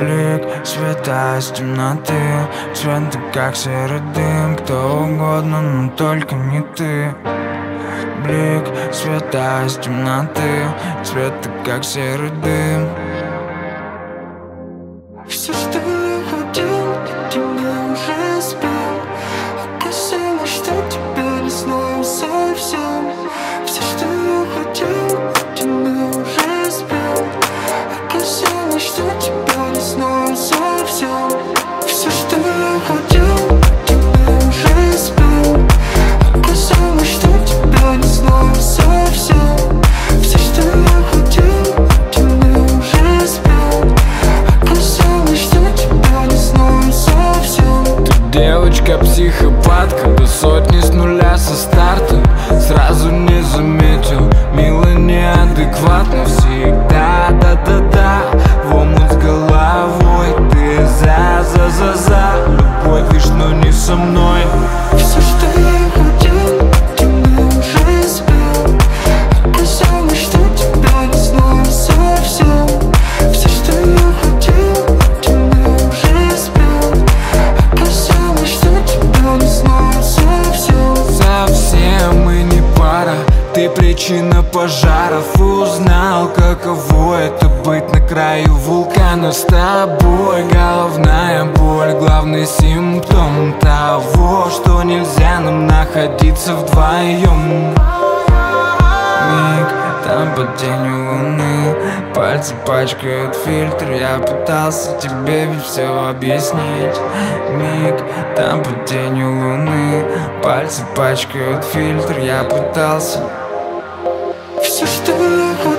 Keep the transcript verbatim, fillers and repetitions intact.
Блик света из темноты, цвета как серый дым. Кто угодно, но только не ты. Блик света из темноты, цвета как серый дым. Все, что я хотел, тебя уже сбил. Оказалось, что тебя не знаю совсем. Все, что я хотел, тебя уже сбил. Оказалось, что тебя не знаю совсем. Все, что я хотел, тебя уже сбил. Оказалось, что тебя не знаю совсем. Все, что я хотел, тебя уже сбил. Оказалось, что тебя не знаю совсем. Ты девочка-психопатка, до сотни с нуля со старта. Сразу не заметил, мило неадекватно. Всегда да-да-да, в омут с головой. Ты за-за-за-за, любовь лишь, но не со мной. Все, что я хотел, тебя уже сбил. Оказалось, что тебя не знаю совсем. Все, что я хотел, тебя уже сбил. Оказалось, что тебя не знаю совсем. Совсем мы не пара, ты причина пожаров. Узнал, каково это быть на краю вулкана с тобой. Головная боль, главный симптом того, что нельзя нам находиться вдвоем. Миг, там под тенью луны, пальцы пачкают фильтр. Я пытался тебе ведь все объяснить. Миг, там под тенью луны, пальцы пачкают фильтр. Я пытался. Все, что я хотел.